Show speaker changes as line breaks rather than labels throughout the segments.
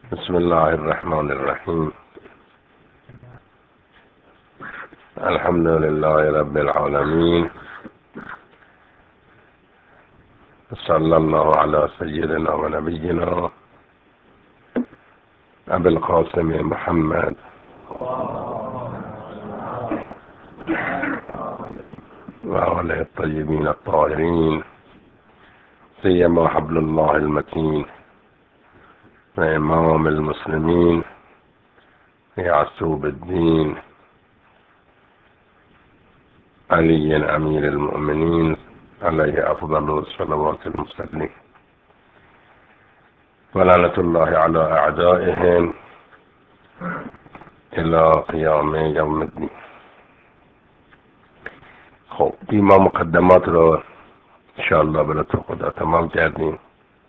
بسم الله الرحمن الرحیم. الحمد لله رب العالمین. صلی الله علی سیدنا و نبینا ابی القاسم محمد و آله الطیبین الطاهرین، سیما حبل الله المتین و امام المسلمین یعصوب الدین علی امیر المؤمنین علیه افضل الصلوات المسلمین و لعنة الله علی اعدائهم الی قیام یوم الدین. خب ما مقدمات رو انشاءالله به لطف خدا تمام کردیم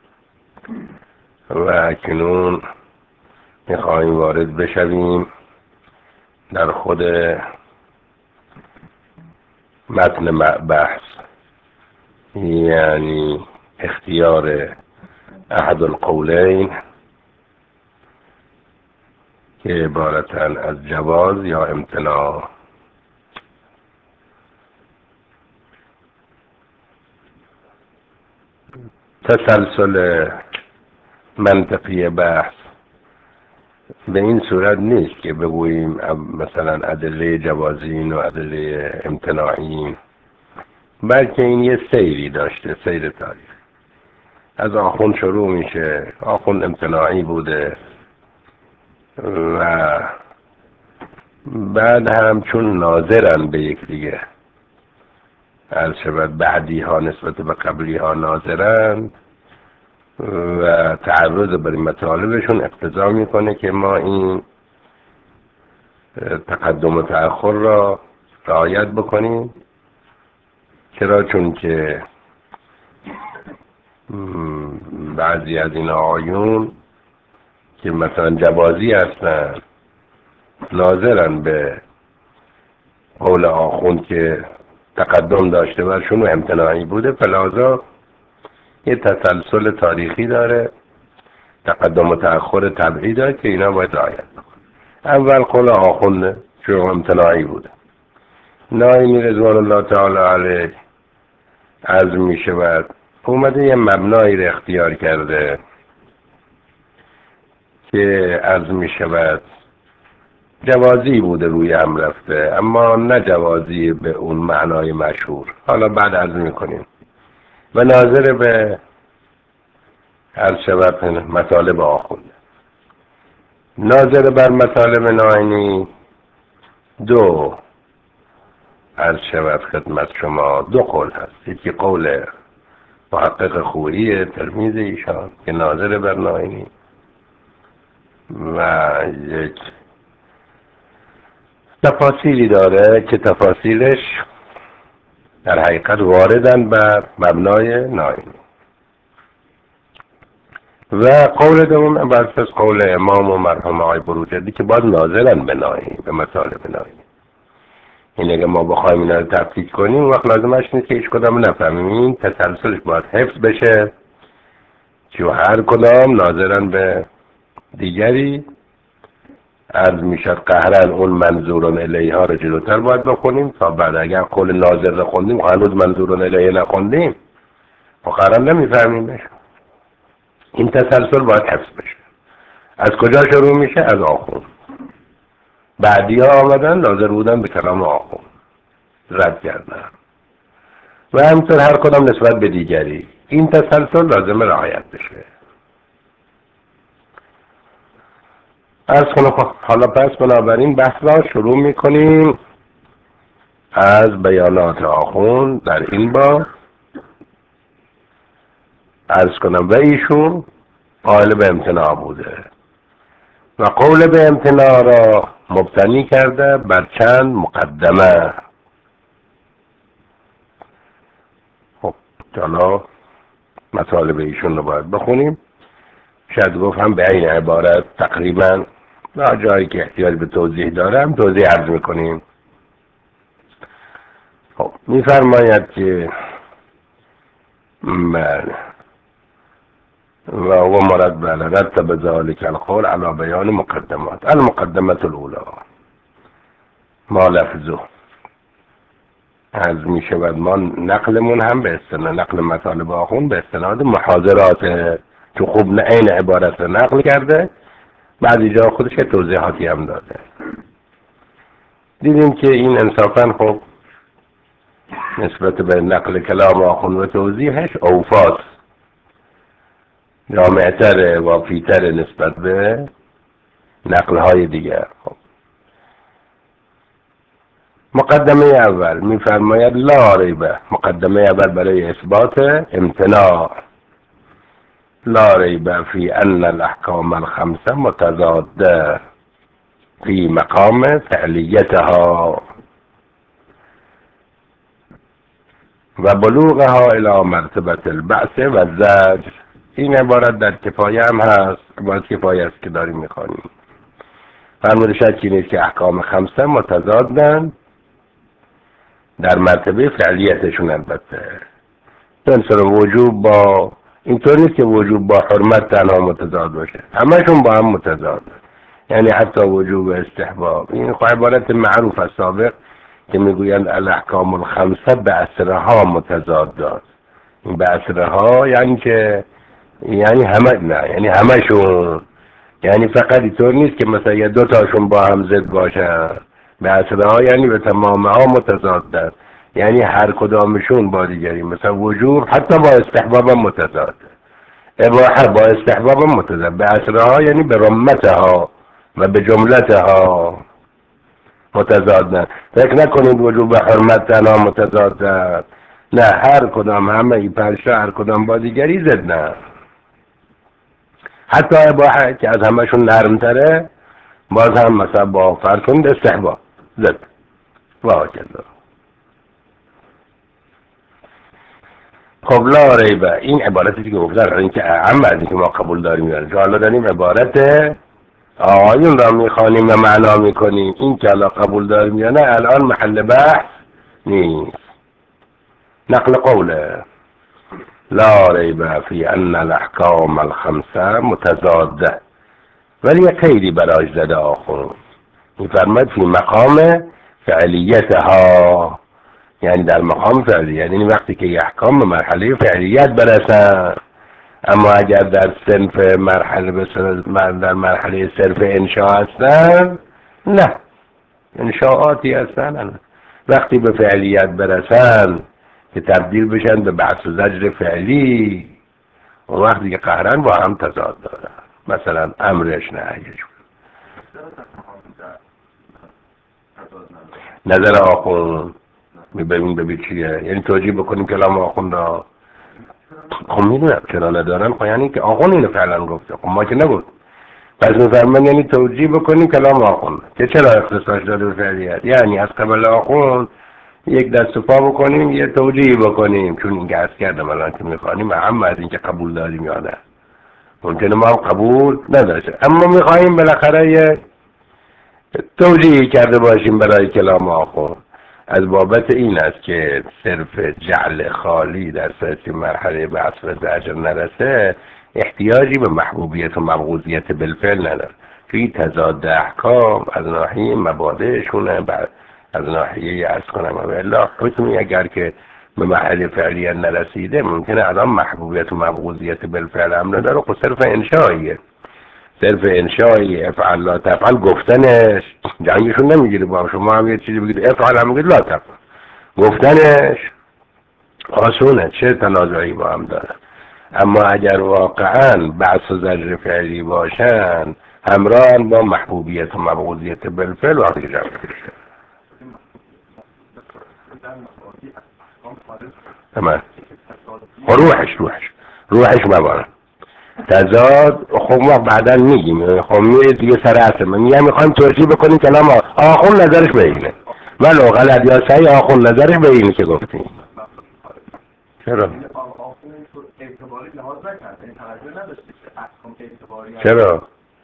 و اکنون میخواهیم وارد بشویم در خود متن بحث، یعنی اختیار احد القولین که عبارتن از جواز یا امتناع. تسلسل منطقی بحث به این صورت نیست که بگوییم مثلا ادله جوازین و ادله امتناعین، بلکه این یه سیری داشته، سیر تاریخ. از آخوند شروع میشه، آخوند امتناعی بوده و بعد هم چون ناظرن به یک دیگه، عرض شود بعدی ها نسبت به قبلی ها ناظرن و تعرض بر مطالبشون اقتضا میکنه که ما این تقدم و تأخر را رعایت بکنیم. چرا؟ چون که بعضی از این آقایون که مثلا جوازی هستن ناظرن به قول آخوند که تقدم داشته برشون و امتناعی بوده، فلذا یه تسلسل تاریخی داره، تقدم و تأخر طبعی داره که اینا باید رعایت بکنن. اول قول آخونده چون امتناعی بوده، ناینی رضوان الله تعالی علیه عرض می شود اومده یه مبنایی رو اختیار کرده که عرض می شود جوازی بوده، روی هم رفته، اما نه جوازی به اون معنای مشهور. حالا بعد عرض می کنیم و ناظر به عرض شود مطالب آخونده. ناظر بر مطالب ناینی دو عرض شود خدمت شما دو قول هست. یکی قول محقق خویی تلمیذ ایشان که ناظر بر ناینی و یک تفاصیلی داره که تفاصیلش در حقیقت واردن بر مبنای ناینی. و قول دوم بر اساس قول امام و مرحوم آقای بروجردی که باید ناظرن به ناینی، به مطالب ناینی. این اگه ما بخوایم اینا رو تفکیک کنیم وقت لازمش نیست که هیچ کدام نفهمیم، این تسلسلش باید حفظ بشه که هر کدام ناظرن به دیگری. عرض میشد قهرن اون منظورون الیه ها رو جلوتر باید بخونیم تا بعد اگر قول ناظر رو خوندیم هنوز منظورون الیه نخوندیم و قهرن نمیفهمیمش. این تسلسل باید حفظ بشه. از کجا شروع میشه؟ از آخوند. بعدی ها آمدن ناظر بودن به کلام آخوند، رد کردن و همینطور هر کدام نسبت به دیگری. این تسلسل لازم رعایت بشه. عرض کنم حالا پس بنابراین بحث را شروع میکنیم از بیانات آخوند در این باب. عرض کنم و ایشون قائل به امتناع بوده و قول به امتناع را مبتنی کرده بر چند مقدمه. خب حالا مطالب ایشون رو باید بخونیم. شاید گفت هم به این عبارت تقریبا و جایی که احتیاج به توضیح داره هم توضیح عرض میکنیم. خب میفرماید که و هو مراد بله رتب ذلك القول على بیان مقدمات. المقدمة الأولى ما لفظه از می شود ما نقلمون هم به استناد نقل مطالب آخون به استناد محاضرات که خوب نه این عبارت رو نقل کرده، بعضی جا خودش توضیحاتی هم داده. دیدیم که این انصافا خب نسبت به نقل کلام آخون و توضیحش اوفاست، جامعتر وافیتر نسبت به نقلهای دیگر. خب مقدمه اول میفرماید لا ریبه، مقدمه اول برای اثبات امتناع، لا ریبه فی ان الاحکام الخمسه متضاده فی مقام فعلیتها و بلوغها الى مرتبه البعث و الزجر. این عبارت در کفایه هم هست، عبارت کفایه است که داریم میخوانیم. فرموده شکی نیست که احکام خمسه متضادن در مرتبه فعلیتشون. البته مثلا وجوب با اینطور نیست که وجوب با حرمت تنها متضاد باشه، همشون با هم متضاد، یعنی حتی وجوب استحباب. این عبارت معروف از سابق که میگویند الاحکام الخمسه به اسرها متضادات. این به اسرها یعنی که یعنی همه نه، یعنی همشون، یعنی فقط اینطور نیست که مثلا یه دو تاشون با هم ضد باشن. به اسرها یعنی به تمام ها متضادن، یعنی هر کدامشون با دیگری. مثلا وجوب حتی با استحباب هم متضاد، اباحه با استحباب هم متضاد. به اسرها یعنی به رمتها و به جملتها متضادن. فکر نکنید وجوب به حرمت تنها متضادن، نه، هر کدام همه ای پرشا هر کدام با دیگری ضد نه. حتی اباحه که از همشون نرمتره باز هم مثلا با فرض کنید استحباب ضد و هكذا. خب لا ریبه، این عبارتی که گفتن این که اهم از این که ما قبول داریم یعنی حالا داریم عبارت آقایون را میخوانیم و معنا میکنیم. این که حالا قبول داریم یا نه الان محل بحث نیست. نقل قوله لا ریبه فی ان الاحکام الخمسه متضاده، ولی یه قیدی براش زده آخون، میفرماید فی مقام فعلیتها، یعنی در مقام فعلیت، یعنی وقتی که احکام به مرحله فعلیت برسن. اما اگر در صنف مرحله در مرحله صرف انشاء هستن، نه، انشاءاتی هستن، وقتی به فعلیت برسن که تبدیل بشن به بحث و زجر فعلی، و وقتی که قهرن با هم تضاد دارن، مثلا امرش نهیش. نظر آخون ببین چیه، یعنی توجیه بکنیم کلام آخون را. خب میدونم چرا ندارن، خب یعنی که آخون اینو فعلا گفته، خب ما که نگفت. پس میفرمان یعنی توجیه بکنیم کلام آخون که چرا اختصاص داده به فعلیت، یعنی از قبل آخون یک دست و پا بکنیم یه توجیه بکنیم، چون این که از کردم الان که میخوانیم اهم از این که قبول داریم یا نه. ممکنه ما هم قبول نداشته، اما میخواییم بالاخره یه توجیه کرده باشیم برای کلام آخون. از بابت این است که صرف جعل خالی در سطح مرحله بحث و زجر نرسه، احتیاجی به محبوبیت و مبغوضیت بالفعل نداره. توی تضاد احکام از ناحیه مبادئشونه، از ناحیه از کنم و الا حکمی اگر که به محل فعلیت نرسیده ممکنه الان محبوبیت و مبغوضیت بالفعل هم نداره. خب صرف انشاییه، صرف انشایی افعل لا تفعل گفتنش جنگشون نمیگیره با شما هم یه چیزی بگید افعل هم بگید لا تفعل، گفتنش آسونه، چه تنازعی با هم داره. اما اگر واقعا بحث و زجر فعلی باشن همراه با محبوبیت و مبغوضیت بالفعل وقتی که جمع کرده تمام روحش مبارن تضاد. خب ما بعدا میگیم، خب میره دیگه سر اصل من میخوایم توضیح بکنیم کلام آخون نظرش به اینه، ولو غلط یا صحیح آخون نظرش به اینه که گفتیم. چرا؟ چرا؟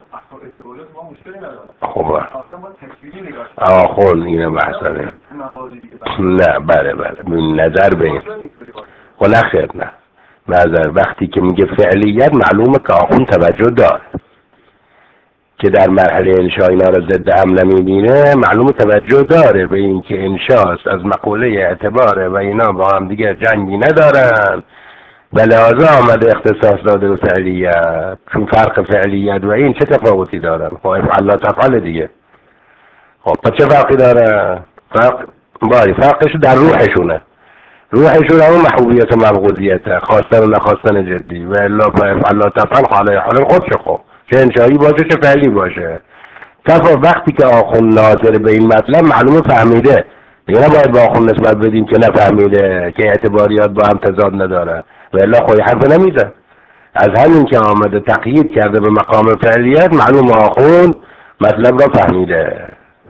خب آخون اینه بحثانه نه، بله نظر به این خب نه خیر، نه معذر وقتی که میگه فعلیت معلومه که آخوند توجه داره که در مرحله انشا اینا رو ضد هم نمیبینه، معلومه توجه داره به این که انشاست از مقوله اعتباره و اینا با هم دیگه جنگی ندارن، به لحاظه آمده اختصاص داده به فعلیت. چون فرق فعلیت و این چه تفاوتی دارن؟ خب افعل لا تفعل دیگه. خب پس چه فرقی داره؟ فرقش در روحشونه. روحشون همون محبوبیت و مبغوضیت، خواستن و نخواستن جدی. و الا افعل لا تفعل حاله حال خودشه. خب چه انشایی باشه چه فعلی باشه. وقتی که آخوند ناظر به این مطلب معلومه فهمیده، دیگه نباید با آخوند نسبت بدیم که نفهمیده، که اعتباریات با هم تضاد نداره و الا خودی حرف نمیده. از همین که آمده تقیید کرده به مقام فعلیت، معلوم آخوند مطلب را فهمیده.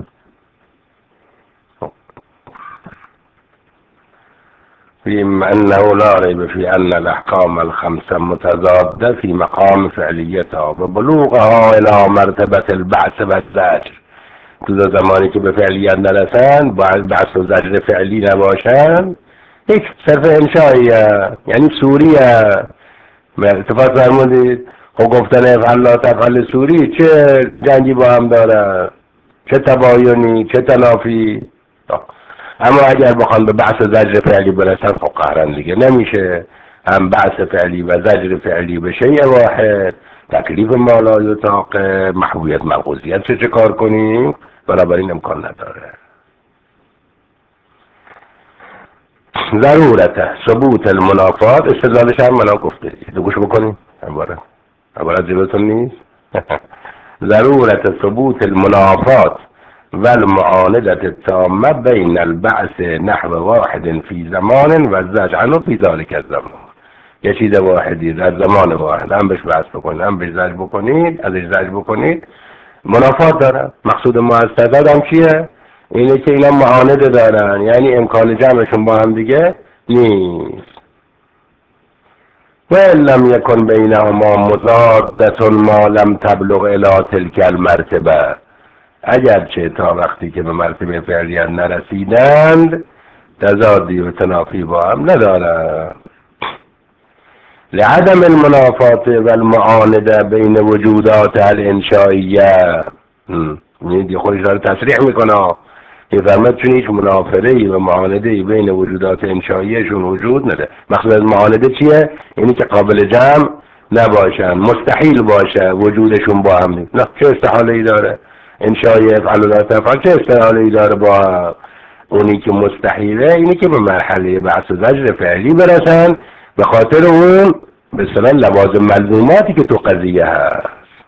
فيما أنه لا ريب في أن الأحكام الخمسة متضادة في مقام فعليتها وبلوغها إلى مرتبة البعث والزجر. تو زمانی که به فعلیت نرسن، باید بحث و زجر فعلی نباشن، هیچ صرف انشاییه، یعنی سوریه. اتفاق فرمودید خب گفتن افعل لا تفعل سوری چه جنگی با هم داره؟ چه تباینی؟ چه تنافی؟ اما اگر بخوان به بحث زجر فعلی برسن، خب قهرن دیگه نمیشه. هم بحث فعلی و زجر فعلی به شیء واحد، تکلیف ما لا یطاق، محبوبیت مبغوضیت چه کار کنیم؟ بنابراین امکان نداره. ضرورت ثبوت المنافات، استدلالش هم منا گفته دو گوش بکنیم عبارت جلوتون نیست. ضرورت ثبوت المنافات والمعاندة التامة بين البعث نحو واحد في زمان والزجر عنه في ذلك الزمان. یه چیز واحدی در زمان واحد هم بهش بحث بکنید هم بهش زجر بکنید، ازش زجر بکنید، منافات داره. مقصود ما از تضاد هم چیه؟ اینه که اینا معانده دارن، یعنی امکان جمعشون با هم دیگه نیست. و لم یکن بینهما مضادة ما لم تبلغ الى تلك المرتبه، اگرچه تا وقتی که به مرتبه فعلیت نرسیدند تضادی و تنافی با هم ندارند. لعدم المنافات و المعانده بین وجودات الانشائیه. این خودش داره تصریح میکنه که فرمد چون هیچ منافره‌ای و معانده‌ای بین وجودات انشائیهشون وجود نده. مقصود از معانده چیه؟ اینی که قابل جمع نباشن، مستحیل باشه وجودشون با هم. نه چه استحاله‌ای داره؟ انشای افعل لا تفعل چه استحاله‌ای داره با اونی که مستحیله؟ اینی که به مرحله بحث و زجر فعلی برسن، به خاطر اون به اصطلاح لوازم ملزوماتی که تو قضیه هست.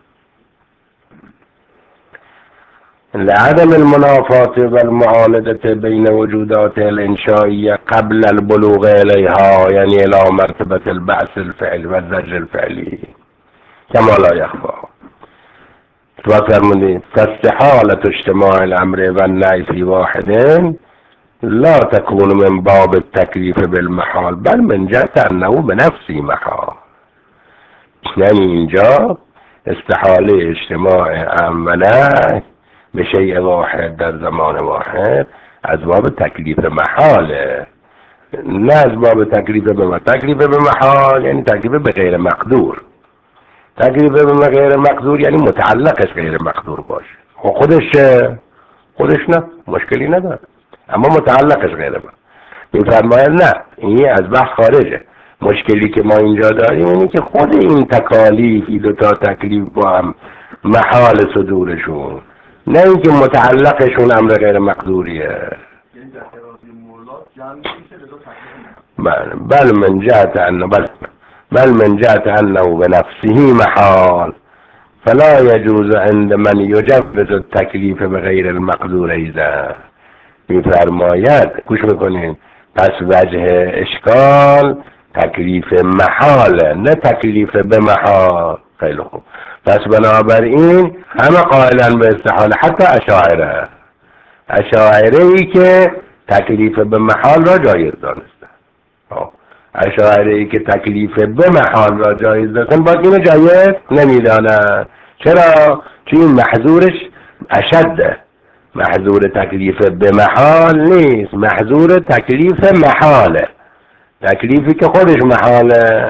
لعدم المنافات والمعاندة بین وجودات الانشائیه قبل البلوغ الیها، یعنی الى مرتبه البعث الفعلی و الزجر الفعلی کما لا یخفی. فرمودید فاستحالة اجتماع الامر و النهی فی واحد لا تكون من باب التکلیف بالمحال بل من جهت انه بنفسی محال. یعنی اینجا استحاله اجتماع امر و نهی به شیء واحد در زمان واحد از باب تکلیف محاله، نه از باب تکلیف به محال، یعنی تکلیف به غیر مقدور. تکلیف به غیر مقدور یعنی متعلقش غیر مقدور باشه. خودش نه مشکلی نداره، اما متعلقش غیر مقدور. میفرماید نه این از بحث خارجه. مشکلی که ما اینجا داریم اینه که خود این تکالیف، این دوتا تکلیف با هم محال صدورشون، نه اینکه متعلقشون امر غیر مقدوریه. بل من جهت انه بنفسه محال فلا يجوز عند من يجوز التکلیف بغیر المقدور ایضا. میفرماید گوش میکنین پس وجه اشکال تکلیف محاله نه تکلیف به محال. خیلی خوب، پس بنابراین همه قائلن به استحاله، حتی اشاعره ای که تکلیف به محال را جایز دانستن. اشاعره ای که تکلیف به محال را جایز دانستن باز اینو جایز نمیدانن. چرا؟ چون این محظورش اشده، محظور تکلیف به محال نیست، محظور تکلیف محاله. تکلیفی که خودش محاله،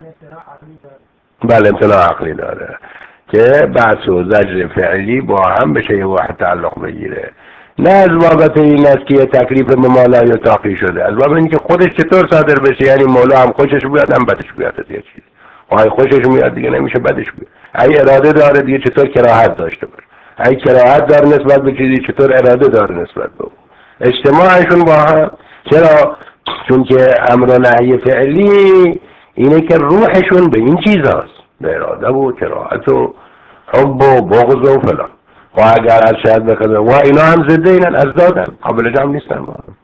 بله امتناع عقلی داره که بحث و زجر فعلی با هم به شیء واحد تعلق بگیره، نه از بابت این است که یه تکلیف ممالا یا تاقی شده، از بابت اینکه خودش چطور صادر بشه. یعنی مولا هم خوشش بیاد هم بدش بیاد از یه چیز، وای خوشش میاد دیگه نمیشه بدش بیاد. اگه اراده داره دیگه چطور کراهت داشته باشه، اگه کراهت داره نسبت به چیزی چطور اراده داره نسبت به اجتماعشون با هم. چرا؟ چون که امر و نهی فعلی اینه که روحشون به این چیز هست، به اراده و کراهت و حب و بغض و فلان. و اگر از شاید بخده و اینا هم زده اینن، از دادن قابل جمع نیستن با هم.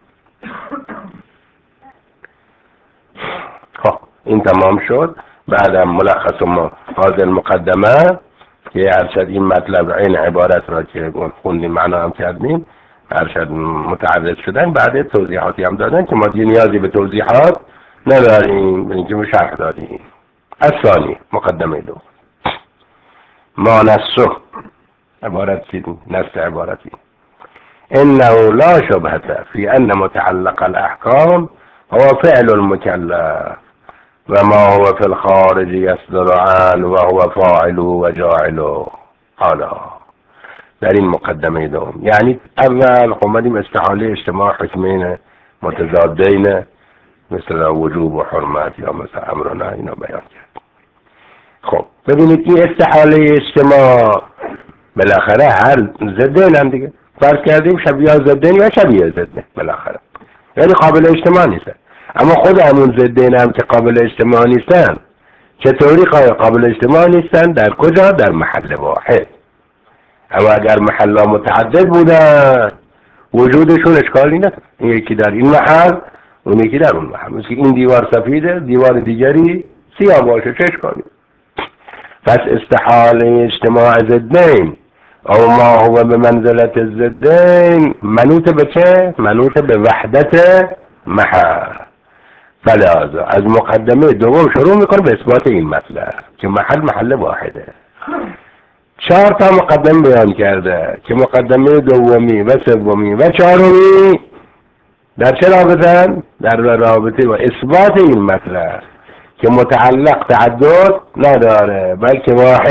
خب این تمام شد. بعدم ملخص ما حاضر مقدمه که ارشد این مطلب این عبارت را که خوندیم معنا هم کردیم، ارشد متعرض شدن، بعد توضیحاتی هم دادن که ما دیگه نیازی به توضیحات نداریم، اینکه به شرح دادیم. الثانی مقدمه دو ما نصه عبارتی نص عبارتی انه لا شبهة في ان متعلق الاحکام هو فعل المكلف وما هو في الخارج يصدر عنه وهو فاعل و جاعل. حالا در این مقدمه دوم، یعنی اول اومدیم استحاله اجتماع حکمین متضادین مثل وجوب و حرمت یا مثل امر و نهی اینا بیان کرد. خب ببینید این استحاله اجتماع بالاخره هر ضدین هم دیگه فرض کردیم شبیه ضدین یا شبیه ضدین بالاخره، یعنی قابل اجتماع نیستن. اما خود همون ضدین هم که قابل اجتماع نیستن چطوری قابل اجتماع نیستن؟ در کجا؟ در محل واحد. اما اگر محل متعدد بودن وجودشون اشکالی نداره، این یکی در این محل اون یکی در اون محل، مثل این دیوار سفیده دیوار دیگری سیاه باشه چه اشکالی. پس استحاله اجتماع ضدین او ما هو به منزلت الضدین منوط به چه؟ منوط به وحدت محل. فلازا از مقدمه دوم شروع میکنه به اثبات این مطلب که محل واحده. 4 تا مقدمه بیان کرده که مقدمه دومی و سومی و چهارمی در چه رابطن؟ در رابطه با اثبات این مطلب که متعلق تعدد نداره بلکه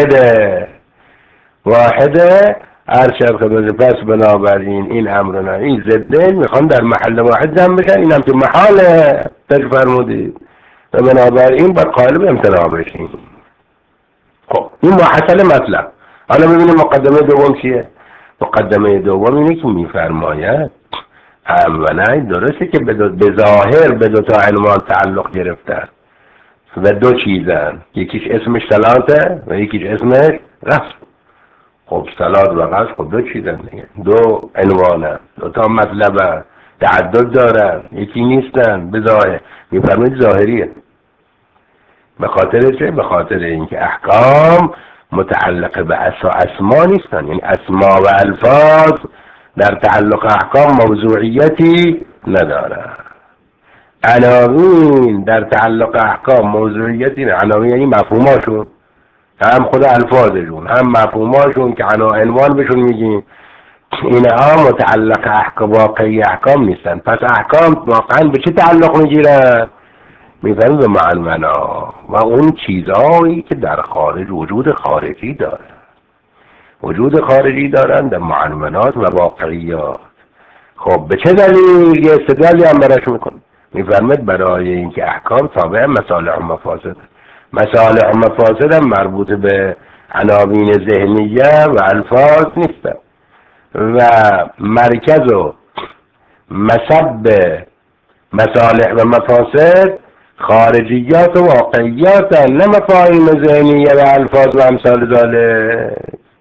واحده ارشد خدمت. پس بنابراین این امرنا این ضدین میخوان در محل واحد جمع بشن، این هم که محاله تج فرمودید و بنابراین با قالب امتناع بشین. خب این محصل مطلب. حالا ببینیم مقدمه دوم چیه؟ مقدمه دوم اینه که میفرماید اولا درسته که به ظاهر به 2 تا عنوان تعلق گرفتن و 2 چیزن، یکیش اسمش صلاته و یکیش اسمش رفع. خب صلات و رفع خب 2 چیزن دیگه، 2 عنوانن، 2 تا مطلبن، تعدد دارن، یکی نیستن. به ظاهر میفرماید ظاهریه. به خاطر چه؟ به خاطر اینکه احکام متعلق به اسما نیستن، یعنی اسما و الفاظ در تعلق احکام موضوعیتی نداره. عناوین در تعلق احکام موضوعیتی نه. عناوین یعنی مفهوماشون، هم خود الفاظشون هم مفهوماشون که عنوان بهشون میگیم، اینها متعلق احکام واقعی احکام نیستن. پس احکام واقعا به چه تعلق میگیرن؟ میفرمایند به معنونا و اون چیزهایی که در خارج وجود خارجی داره، وجود خارجی دارن در معنونات و واقعیات. خب به چه دلیل؟ یه استدلالی هم براش میکنه. میفرماید برای اینکه احکام تابع مصالح و مفاسد، مصالح و مفاسد هم مربوط به عناوین ذهنیه و الفاظ نیستن و مرکز و مصب مصالح و مفاسد خارجیات و واقعیات، نه مفاهیم ذهنیه و الفاظ و امثال ذالک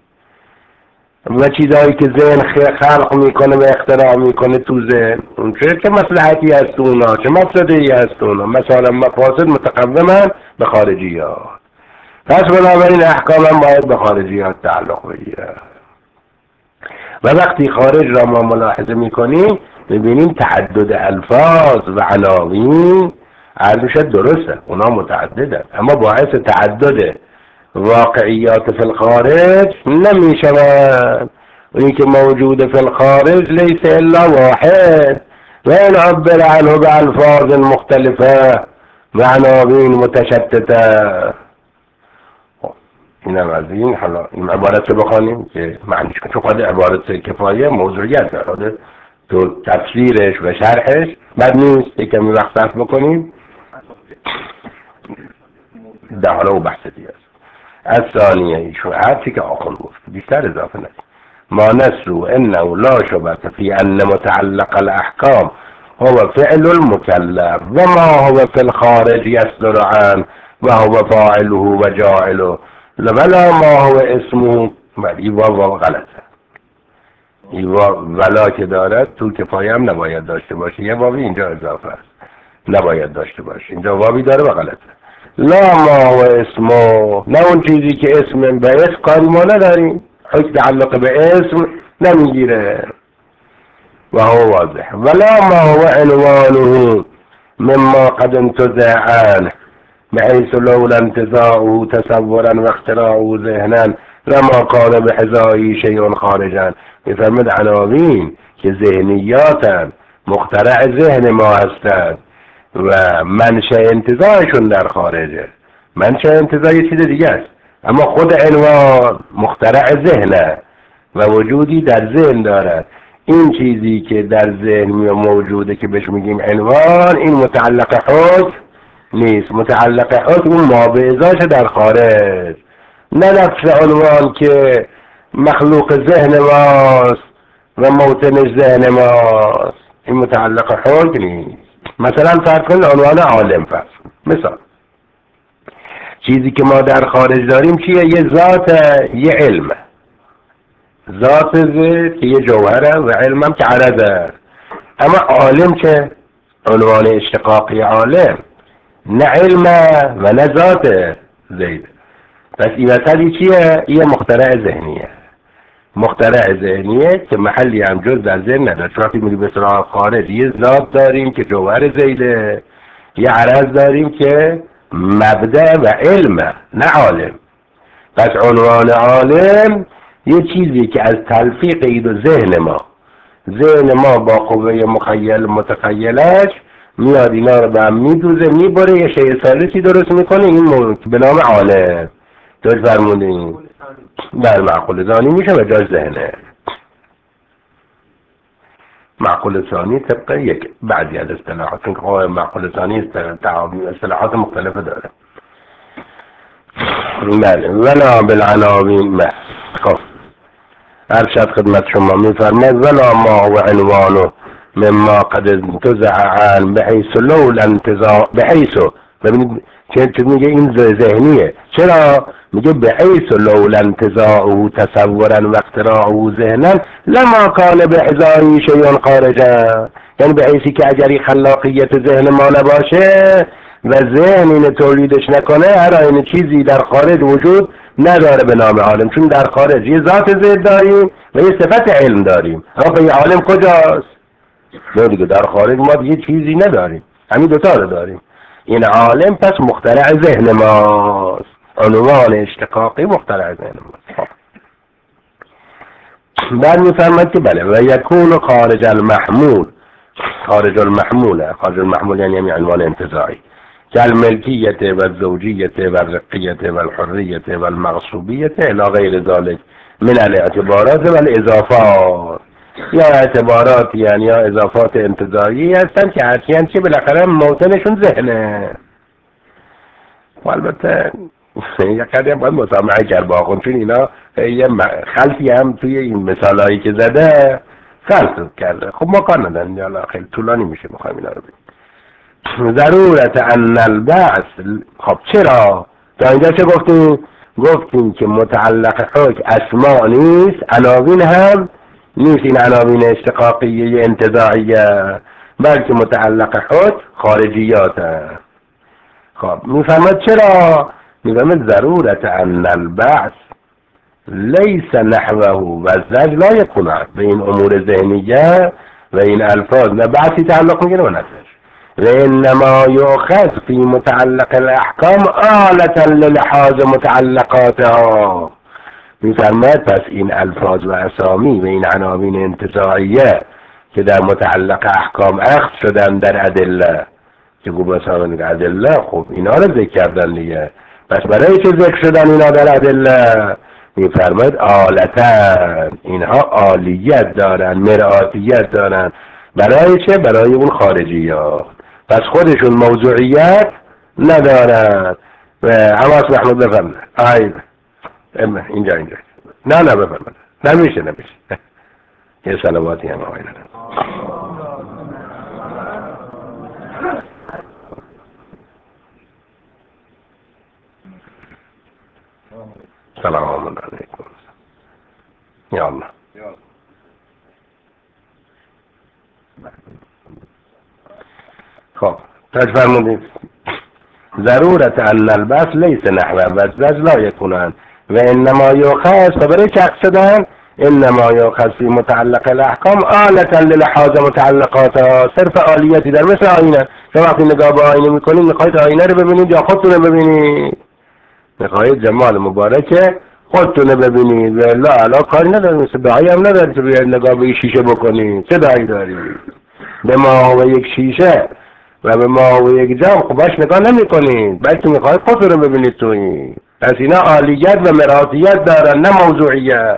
و چیزهایی که ذهن خلق میکنه و اختراع میکنه تو ذهن. اون چه مصلحتی هست اونا، چه مفسده‌ای هست اونا؟ مثلا مفاسد متقدمن به خارجیات. پس بنابراین احکام هم باید به خارجیات تعلق بگیره و وقتی خارج را ما ملاحظه میکنیم ببینیم تعدد الفاظ و عناوین عرض درسته، اونا متعددن، اما باعث تعدد واقعیات فی الخارج نمیشوند. اونی که موجود فی الخارج لیس الا واحد وإن عبر عنه بألفاظ مختلفة معناوین متشتته. اینم از این. حالا این عبارت رو بخوانیم که معنیش کنیم، چون خود عبارت کفایه موضوعیت داره تو تفسیرش و شرحش بعد نیست یک کمی وقت صرف بکنیم در حالا و بحث دیگه است. از ثانیه ایشون هرچی که آخون گفت بیشتر اضافه نکنیم. ما نسرو انه لا شبهه فی ان متعلق الاحکام هو فعل المكلف وما هو في الخارج يصدر عنه وهو فاعله وجاعله ولا ما هو اسمه. این واو غلطه. این ولا که دارد تو کفایه هم نباید داشته باشه، یه واوی اینجا اضافه است نباید داشته باشه، اینجا واوی داره و غلطه. لا ما هو اسمه، نه اون چیزی که اسم به اسم کاری ما نداریم، حکم تعلق به اسم نمیگیره. و هو واضح. ولا ما هو عنوانه مما قد انتزع عنه بحيث لولا انتزاعه تصورا واختراعه ذهنا لما كان بحذائه شيء خارجا. میفرمد عناوین که ذهنیاتن مخترع ذهن ما هستند و منشأ انتزاعشون در خارجه. منشأ انتزاع یه چیز دیگه است، اما خود عنوان مخترع ذهنه و وجودی در ذهن دارد. این چیزی که در ذهن موجوده که بهش میگیم عنوان، این متعلق حکم نیست. متعلق حکم اون ما به ازاشه در خارج، نه نفس عنوان که مخلوق ذهن ماست و موطن ذهن ماست. این متعلق حکم نیست. مثلا فرض کن عنوان عالم فرض، مثال چیزی که ما در خارج داریم چیه؟ یه ذات، یه علم. ذات ذات که یه جوهره و علمم که عرضه. اما عالم که عنوان اشتقاقی عالم، نه علم و نه ذات زید. پس این وسطی چیه؟ یه مخترع ذهنیه. مخترع ذهنیه که محلی هم جز در ذهن نداره. چون وقتی میری به سراغ خارج یه ذات داریم که جوهر زیده، یه عرض داریم که مبدأ و علم، نه عالم. پس عنوان عالم یه چیزی که از تلفیق اید و ذهن ما با قوه مخیل متخیلش میاد اینا رو به هم میدوزه میبره یه شیء ثالثی درست میکنه، این به نام عالم. درست فرمودین؟ در معقول ثانی میشه و جای ذهنه. معقول ثانی طبق یک بعضی از اصطلاحات، چون که معقول ثانی اصطلاحات مختلفه داره. بله. ولا بالعناوین. خب ارشد خدمت شما میفرماید ولا ما هو عنوانه مما قد انتزع عنه بحيث لولا انتزاع. بحيث ببینید چه میگه؟ این ذهنیه. چرا؟ میگه بحيث لولا انتزاعه تصورا و اختراعه ذهنا لما كان بحذائه شيء خارجا. یعنی بحيثی که اگری خلاقیت ذهن ما نباشه و ذهن اینو تولیدش نکنه، هر این چیزی در خارج وجود نداره به نام عالم. چون در خارج یه ذات ذهن داریم و یه صفت علم داریم. اما یه عالم کجاست؟ نه دیگه، در خارج ما دیگه چیزی نداریم، همین دوتا رو داریم. این عالم پس مخترع ذهن ماست، عنوان اشتقاقی مخترع ذهن ماست. بعد میفرماید که بله و یکون خارج المحمول. خارج المحمول یعنی عنوان انتزاعی كالملكية والزوجية والرقية والحرية والمغصوبية إلى غير ذلك من الاعتبارات والاضافات. یا اعتبارات یعنی یا اضافات انتزاعی هستن که هرچی چی بالاخره موطنشون ذهنه. و البته یک کاری باید مسامحه کرد با آخون، چون اینا یه خلطی هم توی این مثالهایی که زده خلط کرده. خب ما کار نداریم، یالا خیلی طولانی میشه بخوایم اینا رو بگیم. ضرورت ان البعث. خب چرا تا اینجا چه گفتیم که متعلق حکم اسماء نیست، عناوین هم نیست. این عناوین اشتقاقیه انتزاعیه، بلکه متعلق حکم خارجیات هست. خب میفهمد چرا؟ میفهمد ضرورت ان البعث لیس نحوه و الزج لا یکون به این امور ذهنیه و این الفاظ نه بحثی تعلق میگیره و نزج، و انما یؤخذ فی متعلق الاحکام آلة للحاظ متعلقاتها. میفرماید پس این الفاظ و اسامی و این عناوین انتزاعیه که در متعلق احکام اخذ شدن در ادله، که گو مثلا ادله، خب اینا رو ذکر کردن دیگه. پس برای چه ذکر شدن اینا در ادله؟ میفرماید آلتن، اینها عالیت دارن، مرآتیت دارن. برای چه؟ برای اون خارجیات. پس خودشون موضوعیت ندارن. حواس محمود بفرمه اینجا نه بفرمه نمیشه یه سلواتی هم آقای ندارم. سلام علیکم. یا الله. خب فرمودید ضرورت ان البس لیس نحو وزج لا یکونن و انما یؤخذ، برای چه شدن؟ انما یؤخذ فی متعلق الاحکام آلتا للحاظ متعلقاتها، صرف آلیتی در مثل آینه. شما وقتی نگاه به آینه میکنید میخواید آینه رو ببینید یا خودتون رو ببینید؟ میخواید جمال مبارکه خودتون رو ببینید. لا علا کاری ندارید، مثل دعایی هم ندارید که بیاید نگاه به شیشه بکنید. چه دعایی دارید؟ به ما و یک شیشه و به ما و یک جام خوباش نگاه نمی کنید، بلکه میخواید خودتون رو ببینید توی. پس اینا عالیت و مراتیت دارن، نه موضوعیت.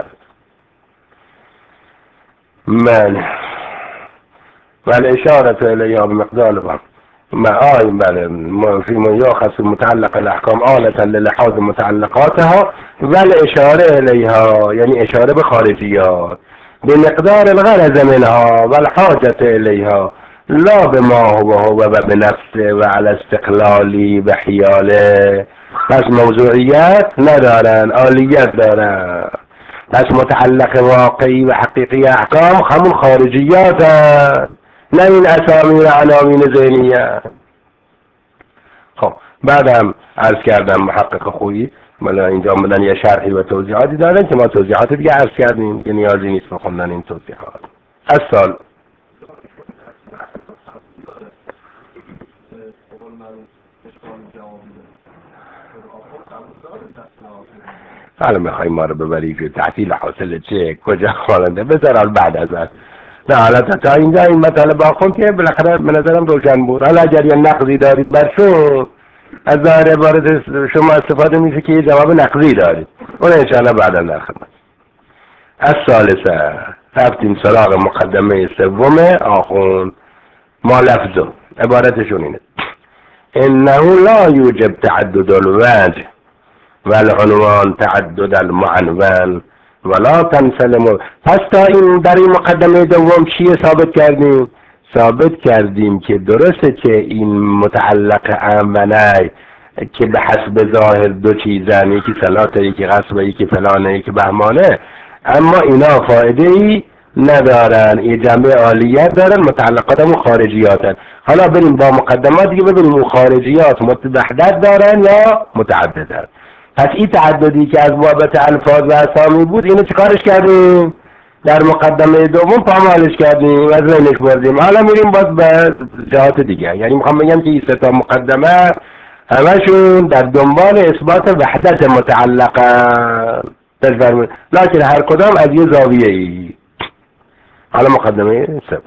من والاشارة الیها بمقدار بله فيما يؤخذ في متعلق الاحکام آلة للحاظ متعلقاتها والاشاره الیها، یعنی اشاره به خارجیات، بمقدار الغرض منها والحاجة الیها لا بما هو و بنفسه و على استقلالی به حیاله. پس موضوعیت ندارن، عالیت دارن. پس متعلق واقعی و حقیقی احکام همون خارجیات هست، نه این اسامی و عناوین ذهنیه. خب بعدم عرض کردم محقق خویی مالا اینجا آمدن یه شرحی و توضیحاتی دارن که ما توضیحات دیگه عرض کردیم که نیازی نیست بخوندن این توضیحات. از سال حالا میخوایی ما رو ببری که تحصیل حاصل چه کجا خواننده بذار بعد از از نه حالا تا اینجا این مطالب آخون که بالاخره به نظرم روشن بود. حالا اگر یه نقضی دارید برشون از ظاهر عبارت شما استفاده میشه که یه جواب نقضی دارید، اون انشاءالله بعدا در خدمت. از ثالثه رفتیم سراغ مقدمه سوم آخون. ما لفظو عبارتشون اینه انه لا یوجب تعدد الوجه والعنوان تعدد المعنون ولا تنسلم. پس تا این در این مقدمه دوم چیه ثابت کردیم؟ ثابت کردیم که درسته که این متعلق امنه که به حسب ظاهر دو چیزن، یکی صلاته یکی غصبه یکی فلانه یکی بهمانه، اما اینا فایده ای ندارن، یه جنبه عالیت دارن، متعلقات هم خارجیاتن. حالا بریم با مقدمات دیگه ببینیم اون خارجیات وحدت دارن یا متعددن. پس این تعددی که از بابت الفاظ و اسامی بود اینو چیکارش کردیم؟ در مقدمه دوم پامالش کردیم و از ذهنش بردیم. حالا میریم باز به جهات دیگه، یعنی میخوام بگم که این سه تا مقدمه همشون در دنبال اثبات وحدت متعلقه بفرمایید، لکن هر کدام از یه زاویه ای. حالا مقدمه سوم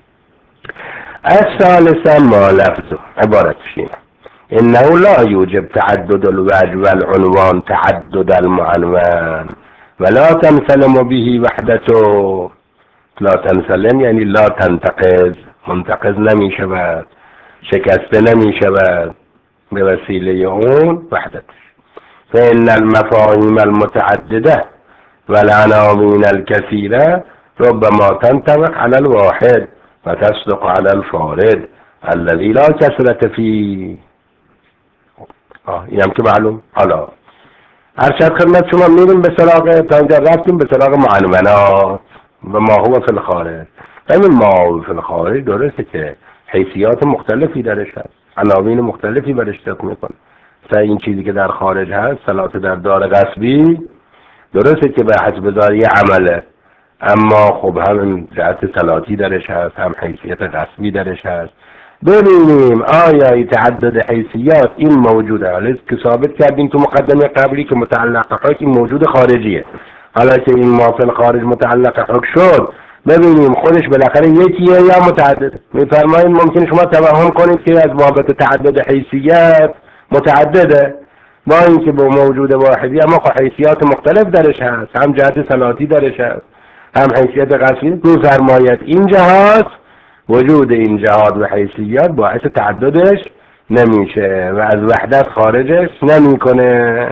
الثالثه ما لفظ عبارتش اینه انه لا یوجب تعدد الوجه والعنوان تعدد المعنون ولا تنسلم به وحدته. لا تنسلم یعنی لا تنتقض، منتقض نمی شود، شکسته نمی شود به وسیله اون وحدت. فإن المفاهیم المتعدده والعناوین الكثيره ربما تنطبق على الواحد وتصدق على الفارد الذي لا كثرة فيه. اینم که معلوم. حالا هر شب خدمت شما میریم به سراغ تا اینجا رفتیم به سراغ معنونات و ما هو فی الخارج. همین ما هو فی الخارج درسته که حیثیات مختلفی درش هست، عناوین مختلفی برش تک میکنه. مثلا این چیزی که در خارج هست صلات در دار غصبی درسته که به حسب ظاهر یه عمله، اما خب هم جهت صلاتی درش هست هم حیثیت غصبی درش هست. ببینیم آیا ای تعدد حیثیات این موجوده. حالا که ثابت کردیم تو مقدمه قبلی که متعلق حکم موجود خارجیه. حالا که این ما فی الخارج متعلق حکم شد ببینیم خودش بالاخره یکیه یا متعدد. میفرمایید ممکن شما توهم کنید که از بابت تعدد حیثیت متعدده، با اینکه به موجود واحدی اما خب حیثیات مختلف درش هست، هم جهت صلاتی درش هست هم حیثیت قصری. میفرماید این جهات وجود این جهات و حیثیات باعث تعددش نمیشه و از وحدت خارجش نمیکنه.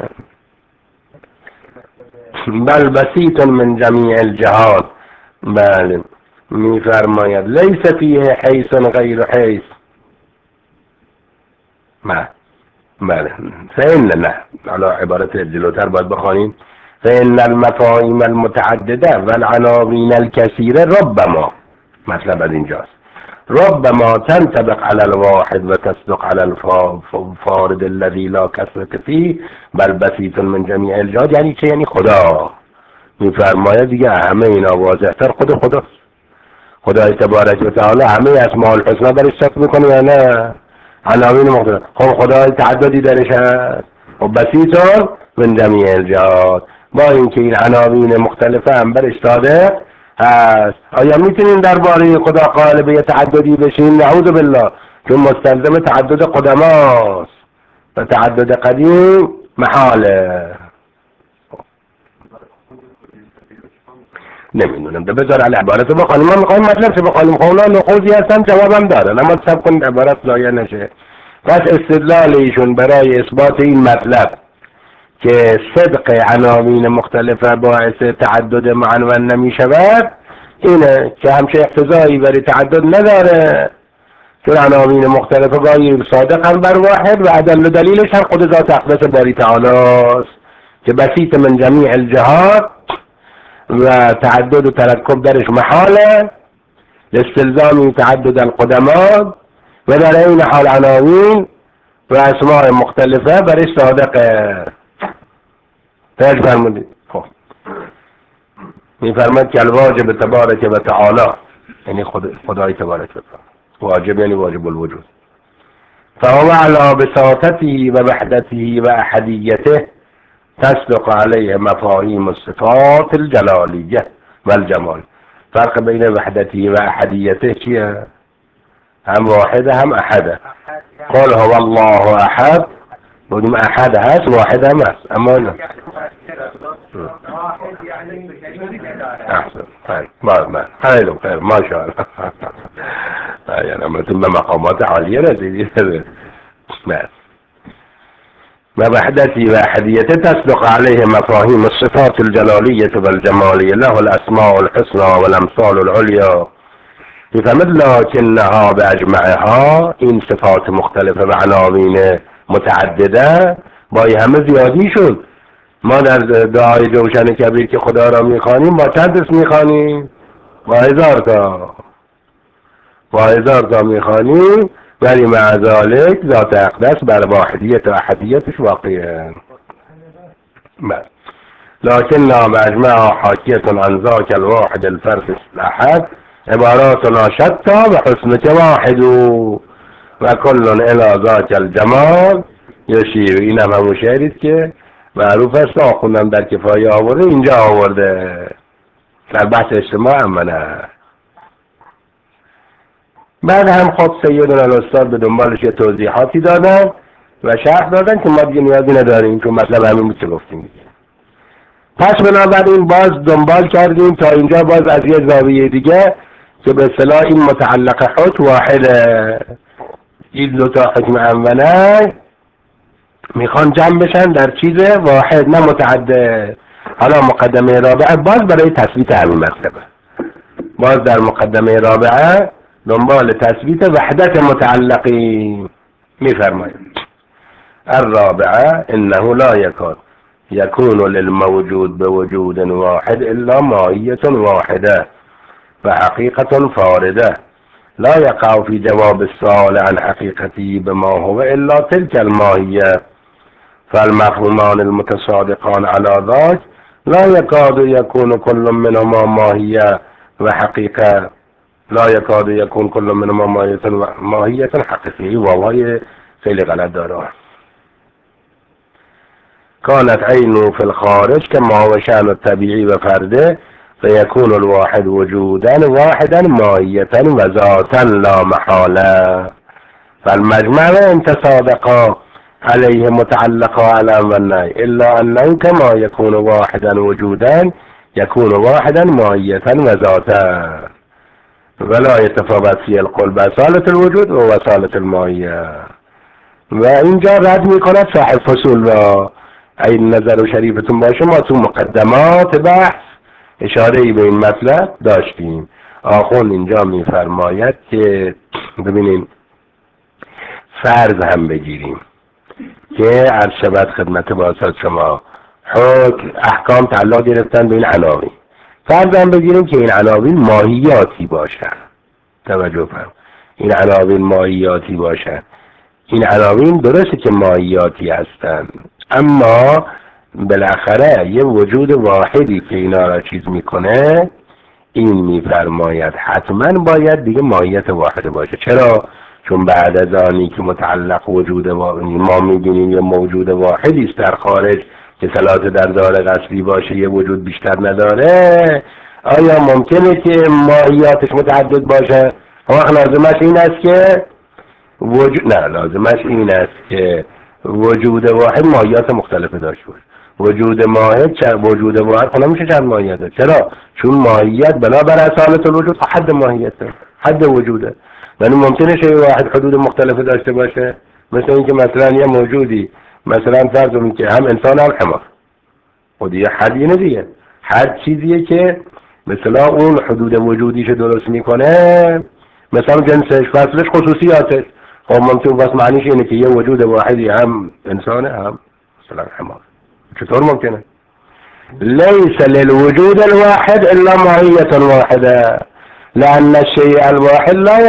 بل بسیط من جمیع الجهات. بله میفرماید لیس فیه حیث غیر حیث. بله فإن نه على عبارت جلوتر باید بخوانیم فإن المفاهیم المتعدده والعناوین الكثيره ربما، مطلب از اینجاست، ربما تنطبق على الواحد و تصدق على الفارد الذي لا كثرة فيه بل بسيط من جمیع الجهات. یعنی چه؟ یعنی خدا. میفرماید دیگه همه اینا واضح‌تر خداست. خدای تبارک و تعالی همه اسماء الحسنا درش ثبت میکنه یا نه؟ عناوین مختلف. خب خدای تعددی درش هست و بسیطون من جمیع الجهات، با اینکه این عناوین مختلفه هم برش صادق هست. آیا میتونین درباره خدا قائل به تعددی بشین؟ نعوذ بالله، چون مستلزم تعدد قدماست و تعدد قدیم محاله. نمیدونم ده بذار علی عبارت بخوانیم. ما میخوایم مطلب چه بخوانیم؟ خونا نخوزی هستن جوابم دارن اما سب کنید عبارت ضایع نشه. پس استدلال ایشون برای اثبات این مطلب که صدق عناوین مختلفه باعث تعدد معنون نمیشود اینه که همچه اقتضایی برای تعدد نداره، چون عناوین مختلفه گاهی صادق هم بر واحد و عدل دلیلش هم خود ذات اقدس باری تعالی است که بسیط من جمیع الجهات و تعدد و ترکب درش محاله لاستلزام تعدد القدمات و در این حال عناوین و اسماء مختلفه برش صادقه. توجه فرمودید؟ خب میفرماید که الواجب تبارک و تعالی، یعنی خدای تبارک و تعالی، واجب یعنی واجب الوجود، فهو علی بساطته و وحدته و احدیته تصدق علیه مفاهیم الصفات الجلالیه و الجمال. فرق بین وحدته و احدیته چیه؟ هم واحده هم احده. قل هو الله احد، بودیم احد هست واحد هم هست اما نه. احسن خیلی خیر ماشاءالله. یعنی امتون به مقامات عالیه رسیدید. و وحدتی و احدیته تصدق علیه مفاهیم الصفات الجلالیه و الجمالیه له الاسماء الحسنى والامثال العلیا. میفهمد لکنها به اجمعها، این صفات مختلفه و عناوین متعدده با همه زیادی شد. ما در دعای جوشن کبیر که خدا را میخوانیم با چند اسم میخوانیم؟ با 1000 تا. با 1000 تا میخوانیم، ولی مع ذالک ذات اقدس بر واحدیت و احدیتش واقعه. لكن مجمع حاکیت عن ذاک الواحد الفرد الاحد عباراتنا شتى و حسنك واحد و کل الى ذاک الجمال یشیر. این هم همون شعریست که معروف است، آخوندم در کفایه آورده، اینجا آورده در بحث اجتماع هم نه. بعد هم خود سیدنا الاستاد به دنبالش یه توضیحاتی دادن و شرح دادن که ما دیگه نیازی نداریم که مطلب همین بود که گفتیم. پس بنابراین باز دنبال کردیم تا اینجا باز از یه زاویه دیگه که به اصطلاح این متعلق حکم واحده، این دو تا حکم اوله میخوان جمع بشن در چیز واحد نه متعدد. حالا مقدمه رابعه باز برای تثبیت همین مرتبه، باز در مقدمه رابعه دنبال تثبیت وحدت متعلقین. میفرمایید الرابعه انه لا یکاد یکون للموجود بوجود واحد الا ماهیه واحده و حقیقه فارده لا يقع في جواب السؤال عن حقيقته بما هو الا تلك الماهیه، فالمفهومان المتصادقان على ذاك لا يكاد يكون كل منهما ماهیه و حقیقه، لا يكاد يكون كل منهما ماهیه حقیقی. واوهای خیلی غلط داره. كانت عينه في الخارج كما هو شأن الطبيعي و فرده فيكون الواحد وجودا واحدا ماهية وذاتا لا محالة. فالمجمع وإن تصادقا عليه متعلقا على مني إلا أنه كما يكون واحدا وجودا يكون واحدا ماهية وذاتا، ولا يتفاوت في القول بأصالة الوجود ووصالة الماهية. و اینجا رد میکند صاحب فصول را. این نظر شریفتون باشه ما تو مقدمات بحث اشاره به این مطلب داشتیم. آخوند اینجا میفرماید که ببینیم فرض هم بگیریم که عرض شود خدمت بازار شما حکم احکام تعلق گرفتن به این عناوین. فرض هم بگیریم که این عناوین ماهیاتی باشن. توجه فرم، این عناوین ماهیاتی باشن. این عناوین درسته که ماهیاتی هستن، اما بالاخره یه وجود واحدی که اینا را چیز میکنه، این میفرماید حتما باید دیگه ماهیت واحد باشه. چرا؟ چون بعد از آنی که متعلق وجود ما میبینیم یه موجود واحدی است در خارج که صلات در دار قصبی باشه، یه وجود بیشتر نداره، آیا ممکنه که ماهیاتش متعدد باشه؟ وقت لازمش این است که لازمش این است که وجود واحد ماهیات مختلفه داشته باشه. وجود واحد خب نمیشه چند ماهیت داشت. چرا؟ چون ماهیت بنابر اصالت الوجود حد ماهیته، حد وجوده. یعنی ممکنه شیء واحد حدود مختلفه داشته باشه، مثل اینکه مثلا یه موجودی مثلا فرض کنیم که هم انسان هم حمار، خود یه حدی دیگه، حد چیزیه که مثلا اون حدود وجودیش درست میکنه، مثلا جنسش، فصلش، خصوصیاتش. خب ممکن بس معنیش اینه که یه وجود واحدی هم انسانه هم مثلا حمار. چطور ممکنه؟ ليس للوجود الواحد إلا ماهية واحدة، لأن الشيء الواحد لا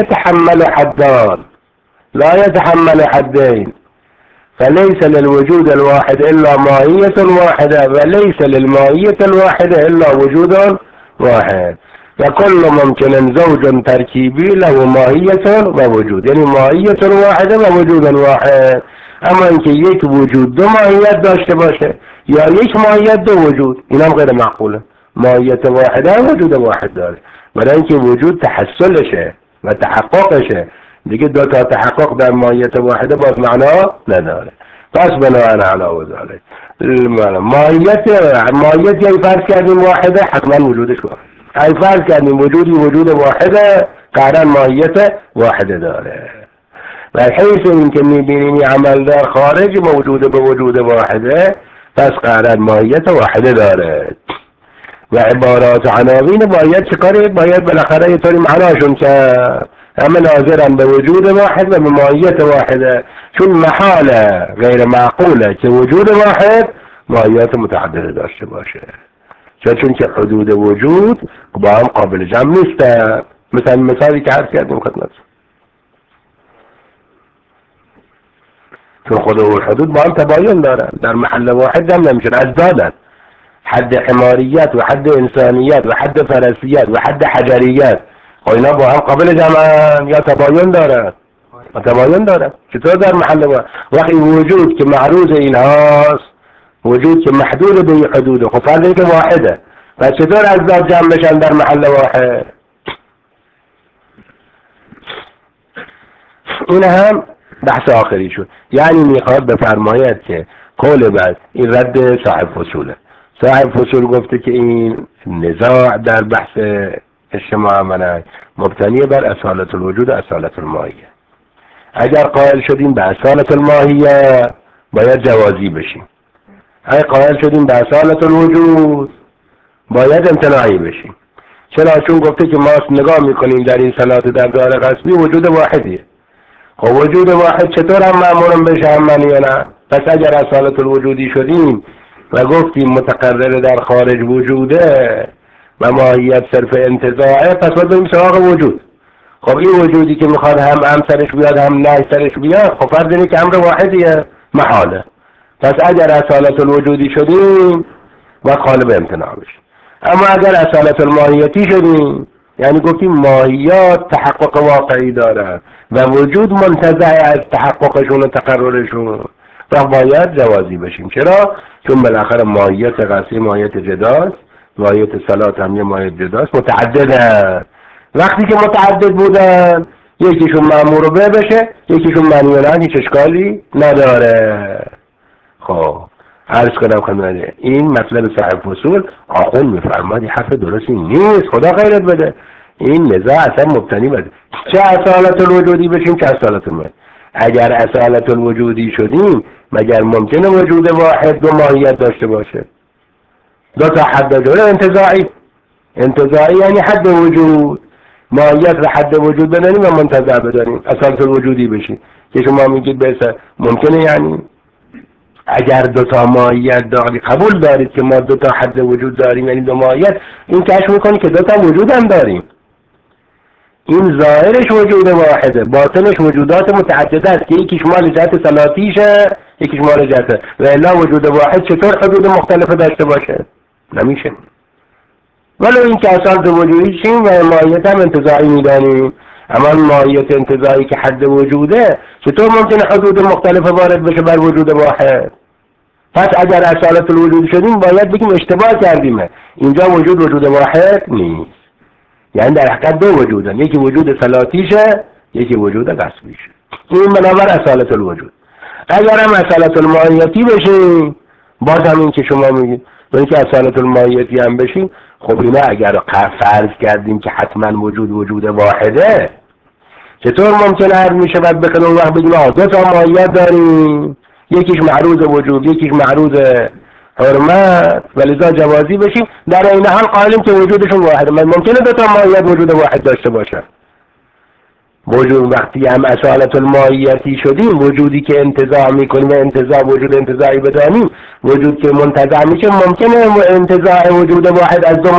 يتحمل حدين، فليس للوجود الواحد إلا ماهية واحدة، وليس للماهية الواحدة إلا وجود واحد. وكل ممكن زوج تركيبي له ماهية ووجود، يعني ماهية واحدة ووجود واحد. اما اینکه یک وجود دو ماهیت داشته باشه یا یک ماهیت دو وجود، این هم غیر معقوله. ماهیت واحده وجود واحد داره، برای اینکه وجود تحصلشه و تحققشه دیگه. دو تا تحقق در ماهیت واحده باز معنا نداره. پس بناهن علا و ذالک ماهیت یعنی فرض کردیم واحده، حتما وجودش واحد. اگه فرض کردیم وجود واحده، قرار ماهیت واحده داره. و حیث این که میبینیم عمل در خارج موجود به وجود واحده، پس قرار ماهیت واحده داره. و عبارات و عناوین باید چکاری؟ باید بالاخره یه طوری معناشون که همه ناظرن به وجود واحد و به ماهیت واحده، چون محاله غیر معقوله که وجود واحد ماهیت متعدده داشته باشه. چون که حدود وجود با هم قابل جمع نیسته. مثالی که عرض کردیم خدمت، چون خود و حدود با هم تباین دارن، در محل واحد جمع نمیشن، ازدادن. حد حماریت و حد انسانیت و حد فرسیت و حد حجریت، اینا با هم قابل جمعن یا تباین دارن؟ تباین دارن. چطور در محل واحد؟ وقتی وجود که معروض اینهاست، وجود که محدود به حدود، خب فرض که واحده، و چطور ازداد جمع بشن در محل واحد؟ این هم بحث آخری شد. یعنی میخواد بفرماید که قول بعد این رد صاحب فصوله. صاحب فصول گفته که این نزاع در بحث اجتماع منع مبتنی بر اصالت الوجود و اصالت الماهیه. اگر قائل شدیم به اصالت الماهیه باید جوازی بشیم، اگر قائل شدیم به اصالت الوجود باید امتناعی بشیم. چرا؟ چون گفته که ما نگاه میکنیم در این صلات در دار قصبی وجود واحدیه. خب وجود واحد چطور هم معمولن بشه هم منی یا نه؟ پس اگر اصالت الوجودی شدیم و گفتیم متقرر در خارج وجوده و ماهیت صرف انتزاعه، پس باید بریم سراغ وجود. خب این وجودی که میخواد هم سرش بیاد هم نه سرش بیاد، خب فرض اینه که امر واحدیه، محاله. پس اگر اصالت الوجودی شدیم باید قالب امتناع بشیم. اما اگر اصالت الماهیتی شدیم، یعنی گفتیم ماهیات تحقق واقعی داره و وجود منتزع از تحققشون و تقررشون، و باید جوازی بشیم. چرا؟ چون بالاخره ماهیت قصی ماهیت جداست ماهیت صلات هم یه ماهیت جداست، متعدده. وقتی که متعدد بودن یکیشون مأمور به بشه یکیشون منیونن، هیچ اشکالی نداره. خب عرض کنم خدمت این مطلب صاحب فصول آخون میفرماد حرف درستی نیست، خدا خیرت بده. این نزاع اصلا مبتنی بده چه اصالت الوجودی بشیم چه اصالت الوجودی. اگر اصالت الوجودی شدیم مگر ممکنه وجود واحد دو ماهیت داشته باشه؟ دو تا حد داره. انتزاعی یعنی حد وجود، ماهیت و حد وجود بدانیم و منتزع بدانیم اصالت الوجودی بشیم که شما میگید بسه ممکنه. یعنی اگر دو تا ماهیت داری قبول دارید که ما دو تا حد وجود داریم یعنی دو ماهیت، این کشف میکنی که دو تا وجود هم داریم. این ظاهرش وجود واحده، باطنش وجودات متعدده است که یکیش مال جهت صلاتیشه یکیش مال جهت و الا وجود واحد چطور حدود مختلفه داشته باشه؟ نمیشه. ولو این که اصالت وجودی شیم و ماهیت هم انتزاعی میدانیم، اما ماهیت انتزاعی که حد وجوده چطور ممکنه حدود مختلف وارد بشه بر وجود واحد؟ پس اگر اصالت الوجود شدیم باید بگیم اشتباه کردیم، اینجا وجود واحد نیست. یعنی در حقیقت دو وجودن، یکی وجود صلاتیشه یکی وجود قصبیشه. این بنابر اصالت الوجود. اگر هم اصالت الماهیتی بشیم باز هم این که شما میگید ولی که اصالت الماهیتی هم بشیم، خب اینا اگر فرض کردیم که حتما وجود واحده، چطور ممکنه هر میشه بعد بکنم وقت بگیم دو تا ماهیت داریم، یکیش معروض وجود یکیش معروض حرمت ولذا جوازی بشیم، در این حال قائلیم که وجودشون واحده. ممکنه دو تا ماهیت وجود واحد داشته باشه. وجود وقتی هم اصالت الماهیتی شدیم، وجودی که انتزاع میکنیم و انتزاع وجود انتزاعی بدانیم، وجود که منتزع میشه ممکنه انتزاع وجود واحد از دو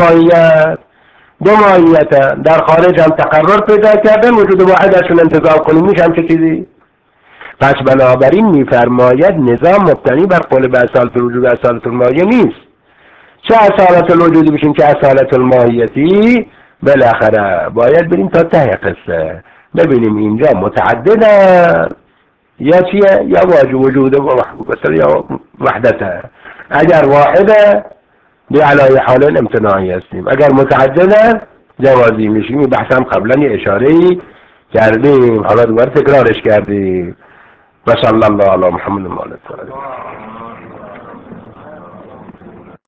ماهیت در خارج هم تقرر پیدا کردن، وجود واحد ازشون انتزاع کنیم میشه هم چه چیزی؟ پس بنابراین میفرماید نظام مبتنی بر قول به اصالت الوجود و اصالت الماهیه نیست. چه اصالت الوجودی بشیم چه اصالت الماهیتی، بالاخره باید بریم تا ته قصه ببینیم اینجا متعددن یا چیه یا وجود یا وحدته. اگر واحده به علای حال امتناعی هستیم، اگر متعدده جوازی میشیم. این بحث هم قبلا یه اشاره‌ای کردیم، حالا دوباره تکرارش کردیم. و صلی الله علی محمد و آله.